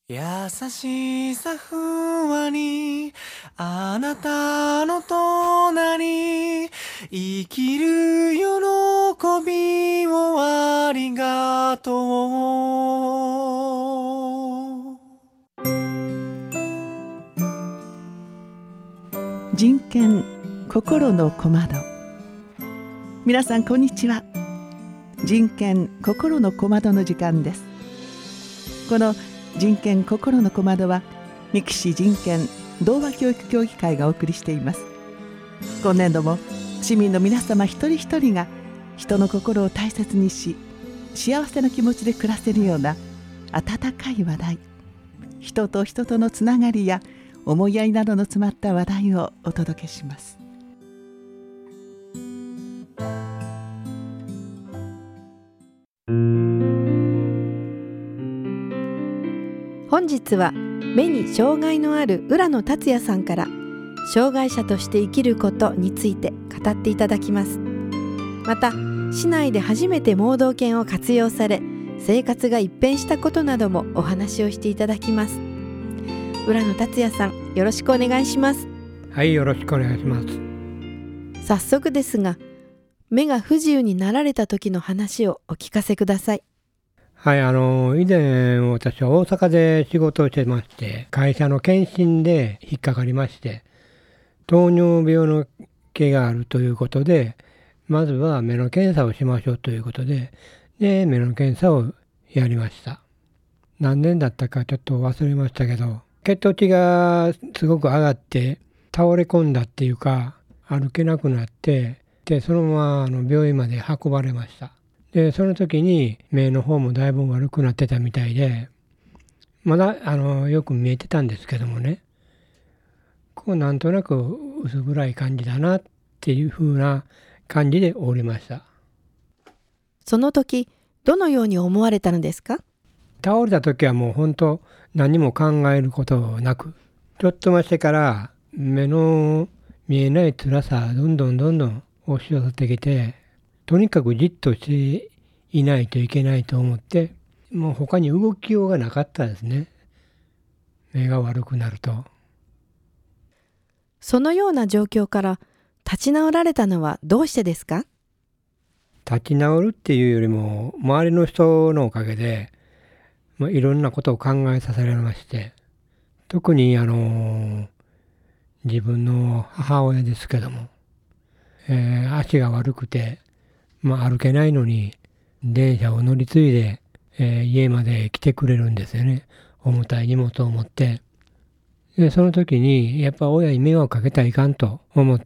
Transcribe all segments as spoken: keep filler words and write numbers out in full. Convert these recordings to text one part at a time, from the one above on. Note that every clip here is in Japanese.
優しさふわりあなたの隣生きる喜びをありがとう。 人権心の小窓。皆さんこんにちは。人権心の小窓の時間です。この人権心の小窓は三木市人権童話教育協議会がお送りしています。今年度も市民の皆様一人一人が人の心を大切にし、幸せな気持ちで暮らせるような温かい話題、人と人とのつながりや思いやりなどの詰まった話題をお届けします。 本日は目に障害のある浦野達也さんから障害者として生きることについて語っていただきます。また市内で初めて盲導犬を活用され生活が一変したことなどもお話をしていただきます。浦野達也さん、よろしくお願いします。 はい、よろしくお願いします。 早速ですが、目が不自由になられた時の話をお聞かせください。 はい、あの以前私は大阪で仕事をしてまして、会社の検診で引っかかりまして、糖尿病の毛があるということで、まずは目の検査をしましょうということで、で目の検査をやりました。何年だったかちょっと忘れましたけど、血糖値がすごく上がって倒れ込んだっていうか、歩けなくなって、でそのままあの病院まで運ばれました。でその時に目の方もだいぶ悪くなってたみたいで、まだあのよく見えてたんですけどもね、こうなんとなく薄暗い感じだなっていう風な感じでおりました。 その時どのように思われたのですか？ 倒れた時はもう本当何も考えることなく、ちょっとましてから目の見えない辛さどんどんどんどん押し寄せてきて、とにかくじっとしていないといけないと思って、もう他に動きようがなかったですね。目が悪くなると。 そのような状況から立ち直られたのはどうしてですか？ 立ち直るっていうよりも、周りの人のおかげで、まあ、いろんなことを考えさせられまして、特にあの自分の母親ですけども、えー、足が悪くて、まあ、歩けないのに電車を乗り継いで、えー、家まで来てくれるんですよね。重たい荷物を持って。でその時にやっぱ親に迷惑かけたらいかんと思って、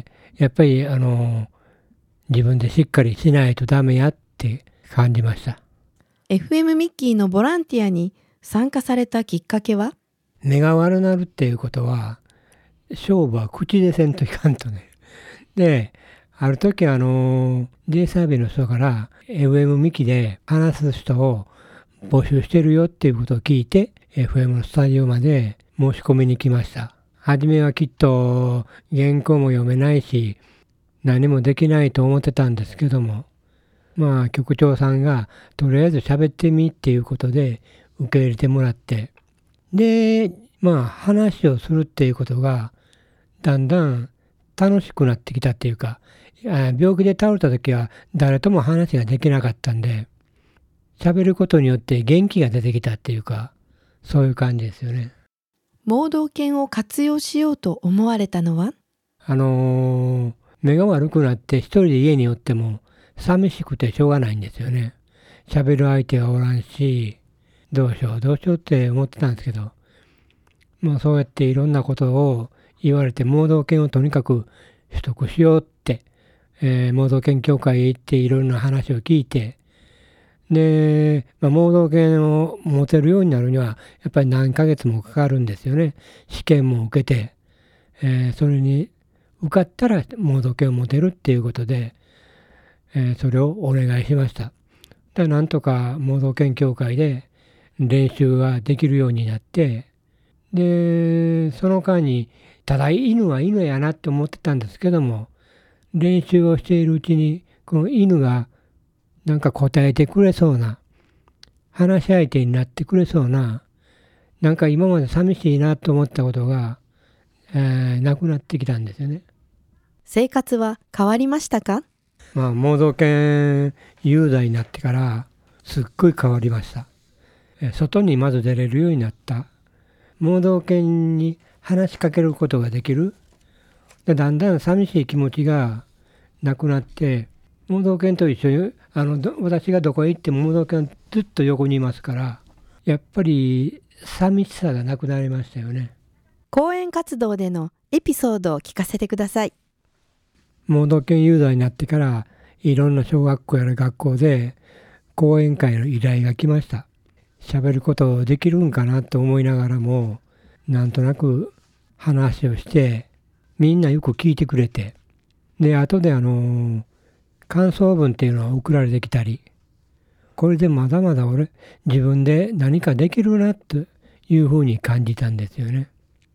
やっぱりあの自分でしっかりしないとダメやって感じました。 エフエム ミッキーのボランティアに参加されたきっかけは？ 目が悪なるっていうことは勝負は口でせんといかんとね。である時あの J サービスの人から エフエム ミキで話す人を募集してるよっていうことを聞いて エフエム のスタジオまで申し込みに来ました。初めはきっと原稿も読めないし何もできないと思ってたんですけども、まあ局長さんがとりあえず喋ってみっていうことで受け入れてもらって、でまあ話をするっていうことがだんだん楽しくなってきたっていうか、病気で倒れた時は誰とも話ができなかったんで、喋ることによって元気が出てきたっていうか、そういう感じですよね。 盲導犬を活用しようと思われたのは？ あのー、目が悪くなって一人で家におっても寂しくてしょうがないんですよね。喋る相手がおらんし、どうしようどうしようって思ってたんですけど、まあそうやっていろんなことを言われて、盲導犬をとにかく取得しようって、えー、盲導犬協会へ行っていろんな話を聞いて、で、まあ、盲導犬を持てるようになるにはやっぱり何ヶ月もかかるんですよね。試験も受けて、えー、それに受かったら盲導犬を持てるっていうことで、えー、それをお願いしました。でなんとか盲導犬協会で練習ができるようになって、でその間にただ犬は犬やなって思ってたんですけども、練習をしているうちにこの犬がなんか答えてくれそうな、話し相手になってくれそうな、 なんか今まで寂しいなと思ったことが、えー、なくなってきたんですよね。 生活は変わりましたか？ まあ盲導犬有罪になってからすっごい変わりました。えー、外にまず出れるようになった。盲導犬に話しかけることができる。でだんだん寂しい気持ちがなくなって、盲導犬と一緒にあの私がどこへ行っても盲導犬ずっと横にいますから、やっぱり寂しさがなくなりましたよね。 講演活動でのエピソードを聞かせてください。 盲導犬有罪になってからいろんな小学校やら学校で講演会の依頼が来ました。喋ることできるんかなと思いながらも、なんとなく話をしてみんなよく聞いてくれて、で後であの感想文っていうのは送られてきたり、これでまだまだ俺自分で何かできるなというふうに感じたんですよね。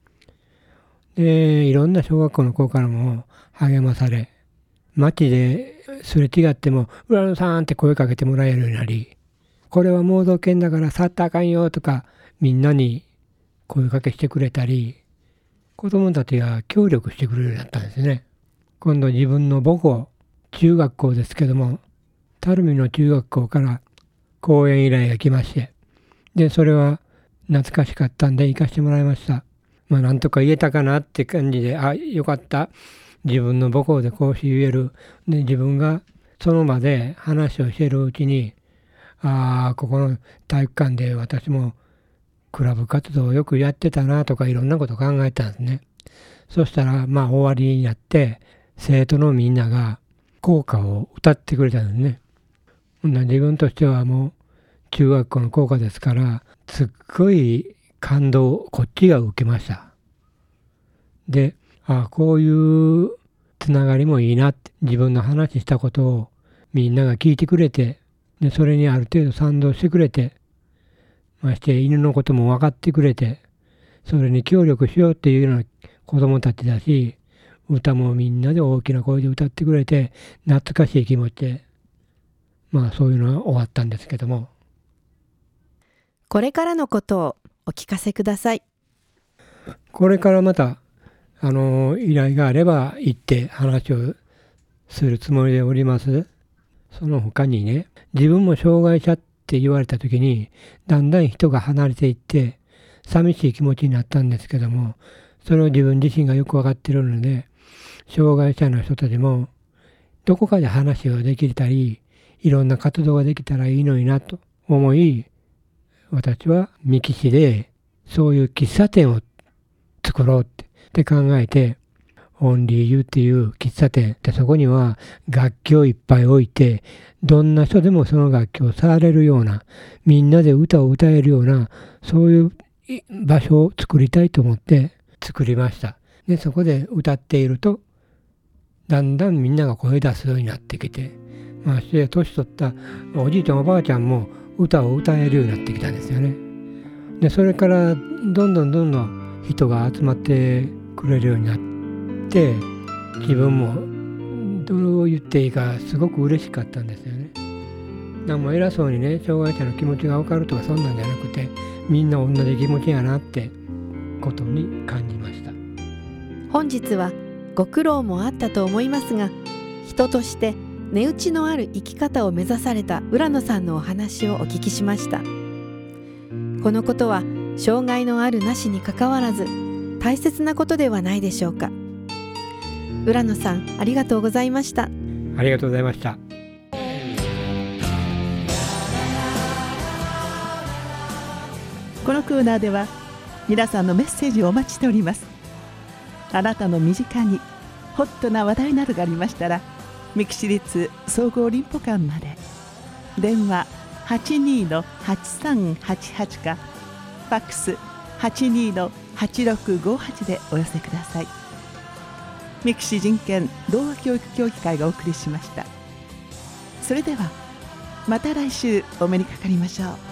でいろんな小学校の子からも励まされ、街ですれ違っても浦野さんって声かけてもらえるようになり、これは盲導犬だから去ったらあかんよとかみんなに声かけしてくれたり、子供たちが協力してくれるようになったんですね。今度自分の母校、中学校ですけども、垂水の中学校から講演依頼が来まして、でそれは懐かしかったんで行かせてもらいました。まあなんとか言えたかなって感じで、あ、よかった、自分の母校で講師言える。で自分がその場で話をしているうちに、ああここの体育館で私もクラブ活動をよくやってたなとかいろんなこと考えたんですね。そしたらまあ終わりになって生徒のみんなが校歌を歌ってくれたんですね。自分としてはもう中学校の校歌ですからすっごい感動をこっちが受けました。で、ああこういうつながりもいいなって、自分の話したことをみんなが聞いてくれて、でそれにある程度賛同してくれて、まして犬のことも分かってくれて、それに協力しようっていうような子供たちだし、歌もみんなで大きな声で歌ってくれて懐かしい気持ちで、まあそういうのは終わったんですけども。 これからのことをお聞かせください。 これからまたあの依頼があれば行って話をするつもりでおります。その他にね、自分も障害者って言われた時にだんだん人が離れていって寂しい気持ちになったんですけども、それを自分自身がよく分かっているので、障害者の人たちもどこかで話ができたりいろんな活動ができたらいいのになと思い、私は三木市でそういう喫茶店を作ろうってって考えて、オンリーユーっていう喫茶店で、そこには楽器をいっぱい置いて、どんな人でもその楽器を触れるような、みんなで歌を歌えるような、そういう場所を作りたいと思って作りました。でそこで歌っているとだんだんみんなが声出すようになってきて、まして年取ったおじいちゃんおばあちゃんも歌を歌えるようになってきたんですよね。でそれからどんどんどんどん人が集まってくれるようになって、自分もどう言っていいかすごく嬉しかったんですよね。なんも偉そうにね、障害者の気持ちが分かるとかそんなんじゃなくて、みんな同じ気持ちやなってことに感じました。 本日はご苦労もあったと思いますが、人として値打ちのある生き方を目指された浦野さんのお話をお聞きしました。このことは障害のあるなしにかかわらず大切なことではないでしょうか。浦野さん、ありがとうございました。 ありがとうございました。 このコーナーでは皆さんのメッセージをお待ちしております。あなたの身近にホットな話題などがありましたら、三木市立総合林保館まで。電話 はちにーのはちさんはちはち かファックス はちにーのはちろくごはち でお寄せください。三木市人権童話教育協議会がお送りしました。それではまた来週お目にかかりましょう。